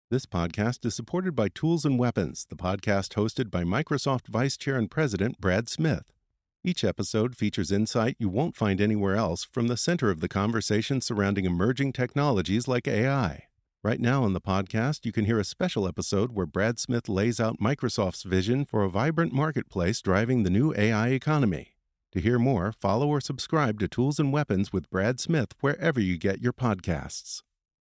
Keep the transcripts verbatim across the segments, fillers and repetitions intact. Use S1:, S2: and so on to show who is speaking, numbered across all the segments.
S1: This podcast is supported by Tools and Weapons, the podcast hosted by Microsoft Vice Chair and President Brad Smith. Each episode features insight you won't find anywhere else from the center of the conversation surrounding emerging technologies like A I. Right now on the podcast, you can hear a special episode where Brad Smith lays out Microsoft's vision for a vibrant marketplace driving the new A I economy. To hear more, follow or subscribe to Tools and Weapons with Brad Smith wherever you get your podcasts.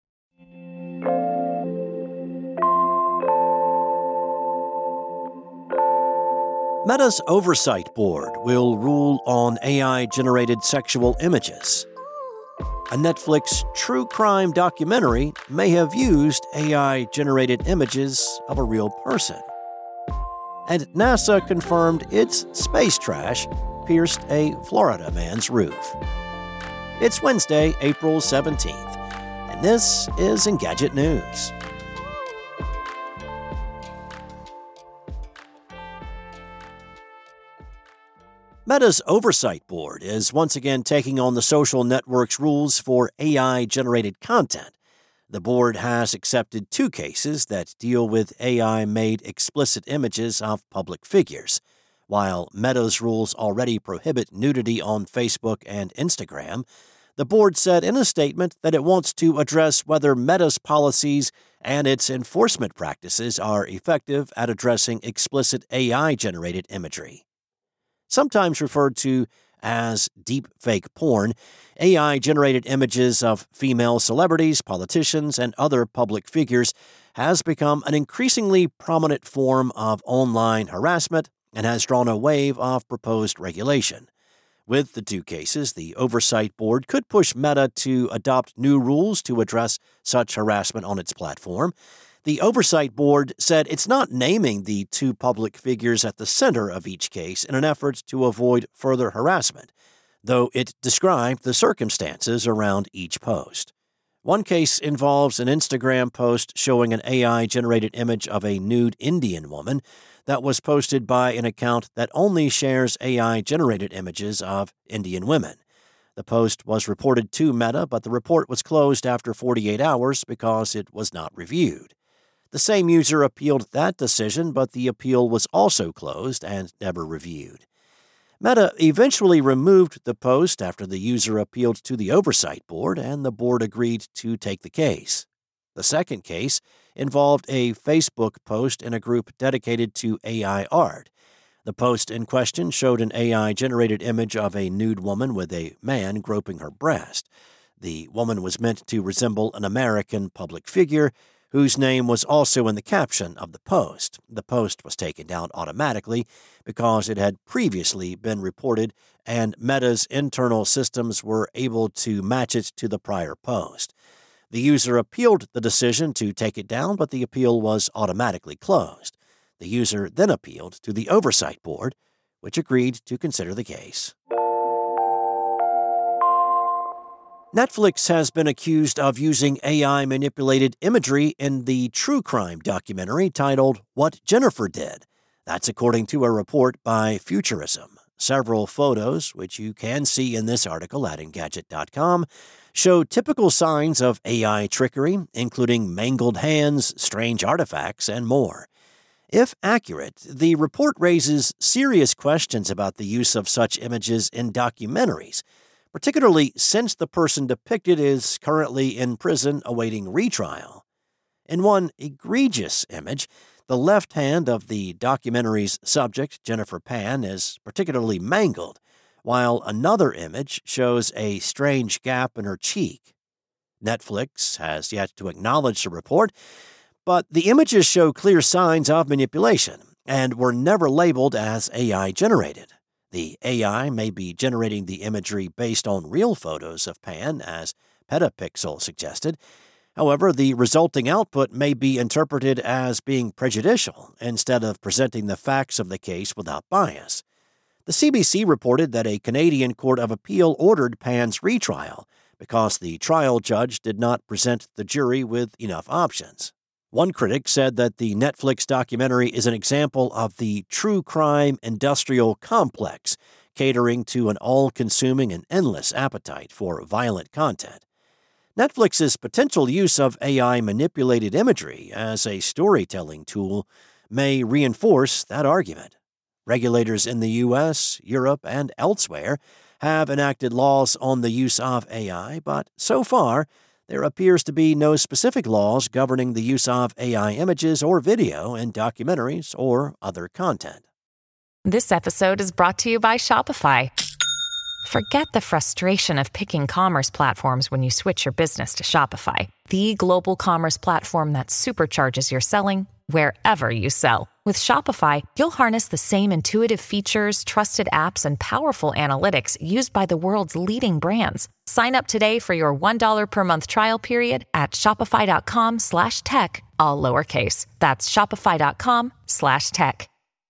S2: Meta's Oversight Board will rule on A I-generated sexual images. A Netflix true crime documentary may have used A I-generated images of a real person. And NASA confirmed its space trash pierced a Florida man's roof. It's Wednesday, April seventeenth, and this is Engadget News. Meta's Oversight Board is once again taking on the social network's rules for A I-generated content. The board has accepted two cases that deal with A I-made explicit images of public figures. While Meta's rules already prohibit nudity on Facebook and Instagram, the board said in a statement that it wants to address whether Meta's policies and its enforcement practices are effective at addressing explicit A I-generated imagery. Sometimes referred to as deepfake porn, A I-generated images of female celebrities, politicians, and other public figures has become an increasingly prominent form of online harassment and has drawn a wave of proposed regulation. With the two cases, the Oversight Board could push Meta to adopt new rules to address such harassment on its platform. The Oversight Board said it's not naming the two public figures at the center of each case in an effort to avoid further harassment, though it described the circumstances around each post. One case involves an Instagram post showing an A I-generated image of a nude Indian woman that was posted by an account that only shares A I-generated images of Indian women. The post was reported to Meta, but the report was closed after forty-eight hours because it was not reviewed. The same user appealed that decision, but the appeal was also closed and never reviewed. Meta eventually removed the post after the user appealed to the Oversight Board, and the board agreed to take the case. The second case involved a Facebook post in a group dedicated to A I art. The post in question showed an A I-generated image of a nude woman with a man groping her breast. The woman was meant to resemble an American public figure, whose name was also in the caption of the post. The post was taken down automatically because it had previously been reported and Meta's internal systems were able to match it to the prior post. The user appealed the decision to take it down, but the appeal was automatically closed. The user then appealed to the Oversight Board, which agreed to consider the case. Netflix has been accused of using A I-manipulated imagery in the true crime documentary titled What Jennifer Did. That's according to a report by Futurism. Several photos, which you can see in this article at Engadget dot com, show typical signs of A I trickery, including mangled hands, strange artifacts, and more. If accurate, the report raises serious questions about the use of such images in documentaries, particularly since the person depicted is currently in prison awaiting retrial. In one egregious image, the left hand of the documentary's subject, Jennifer Pan, is particularly mangled, while another image shows a strange gap in her cheek. Netflix has yet to acknowledge the report, but the images show clear signs of manipulation and were never labeled as A I-generated. The A I may be generating the imagery based on real photos of Pan, as Petapixel suggested. However, the resulting output may be interpreted as being prejudicial instead of presenting the facts of the case without bias. The C B C reported that a Canadian court of appeal ordered Pan's retrial because the trial judge did not present the jury with enough options. One critic said that the Netflix documentary is an example of the true crime industrial complex, catering to an all-consuming and endless appetite for violent content. Netflix's potential use of A I-manipulated imagery as a storytelling tool may reinforce that argument. Regulators in the U S, Europe, and elsewhere have enacted laws on the use of A I, but so far, there appears to be no specific laws governing the use of A I images or video in documentaries or other content.
S3: This episode is brought to you by Shopify. Forget the frustration of picking commerce platforms when you switch your business to Shopify, the global commerce platform that supercharges your selling wherever you sell. With Shopify, you'll harness the same intuitive features, trusted apps, and powerful analytics used by the world's leading brands. Sign up today for your one dollar per month trial period at shopify.com slash tech, all lowercase. That's shopify.com slash tech.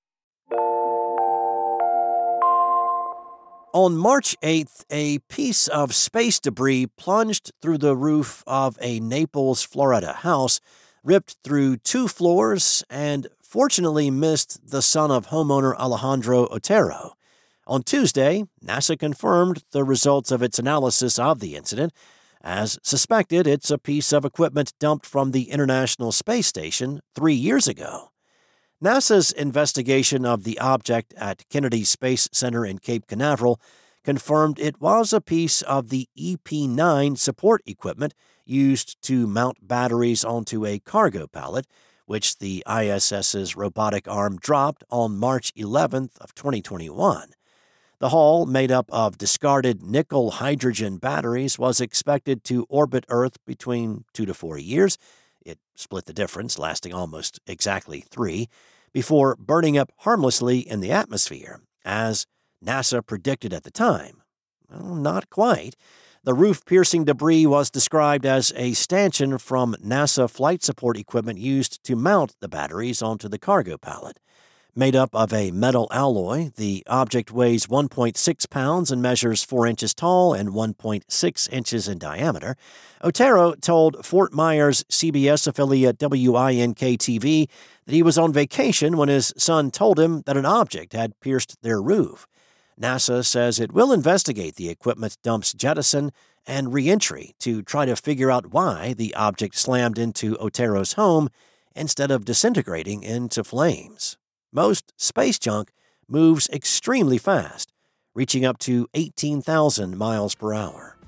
S2: On March eighth, a piece of space debris plunged through the roof of a Naples, Florida house, ripped through two floors, and fortunately missed the son of homeowner Alejandro Otero. On Tuesday, NASA confirmed the results of its analysis of the incident. As suspected, it's a piece of equipment dumped from the International Space Station three years ago. NASA's investigation of the object at Kennedy Space Center in Cape Canaveral confirmed it was a piece of the E P nine support equipment used to mount batteries onto a cargo pallet, which the I S S's robotic arm dropped on March eleventh of twenty twenty-one. The haul, made up of discarded nickel-hydrogen batteries, was expected to orbit Earth between two to four years. It split the difference, lasting almost exactly three, before burning up harmlessly in the atmosphere, as NASA predicted at the time. Well, not quite. The roof-piercing debris was described as a stanchion from NASA flight support equipment used to mount the batteries onto the cargo pallet. Made up of a metal alloy, the object weighs one point six pounds and measures four inches tall and one point six inches in diameter. Otero told Fort Myers C B S affiliate W I N K T V that he was on vacation when his son told him that an object had pierced their roof. NASA says it will investigate the equipment dump's jettison and reentry to try to figure out why the object slammed into Otero's home instead of disintegrating into flames. Most space junk moves extremely fast, reaching up to eighteen thousand miles per hour.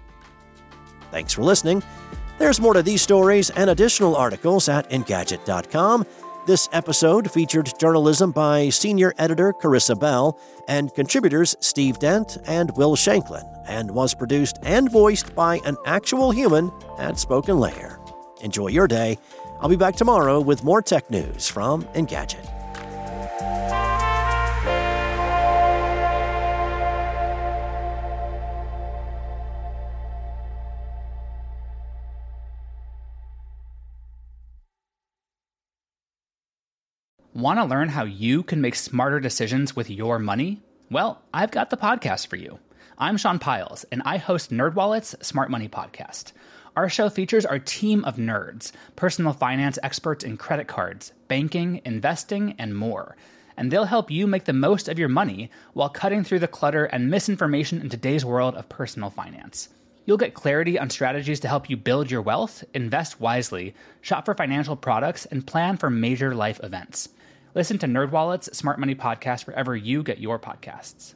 S2: Thanks for listening. There's more to these stories and additional articles at Engadget dot com. This episode featured journalism by senior editor Carissa Bell and contributors Steve Dent and Will Shanklin, and was produced and voiced by an actual human at Spoken Layer. Enjoy your day. I'll be back tomorrow with more tech news from Engadget.
S4: Want to learn how you can make smarter decisions with your money? Well, I've got the podcast for you. I'm Sean Piles, and I host NerdWallet's Smart Money Podcast. Our show features our team of nerds, personal finance experts in credit cards, banking, investing, and more. And they'll help you make the most of your money while cutting through the clutter and misinformation in today's world of personal finance. You'll get clarity on strategies to help you build your wealth, invest wisely, shop for financial products, and plan for major life events. Listen to NerdWallet's Smart Money Podcast wherever you get your podcasts.